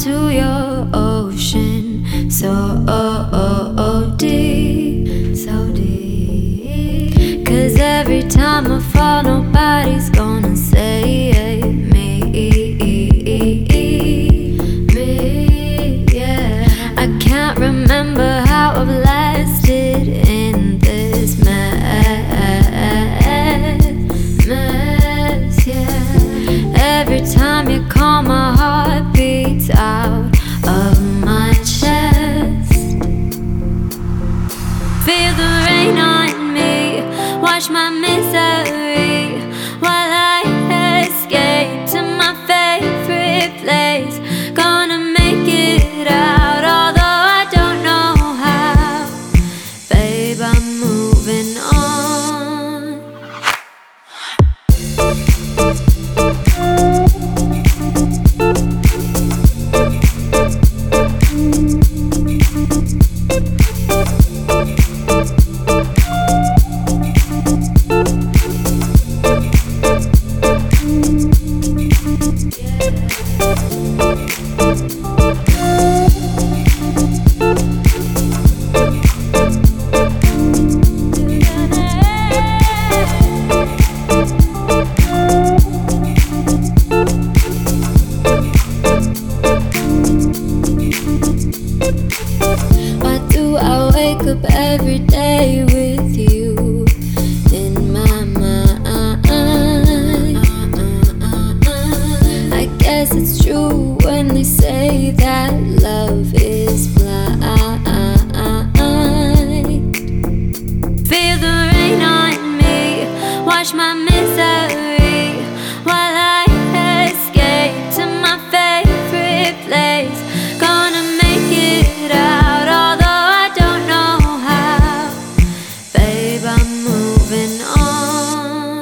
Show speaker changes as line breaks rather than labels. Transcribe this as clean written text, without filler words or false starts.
to your ocean, so deep, so deep. 'Cause every time I fall, nobody's gonna save me. Yeah. I can't remember how I've lasted in this mess, yeah. Every time you call, my heart beats out of my chest. Feel the rain on me, watch my misery while I escape to my favorite place. Gonna make it out, although I don't know how. Babe, I'm moving on. Why do I wake up every day with you in my mind? I guess it's true when they say that love is blind. Feel the rain on me, watch my misery while I escape to my favorite place. Gonna make it out, although I don't know how. Babe, I'm moving on.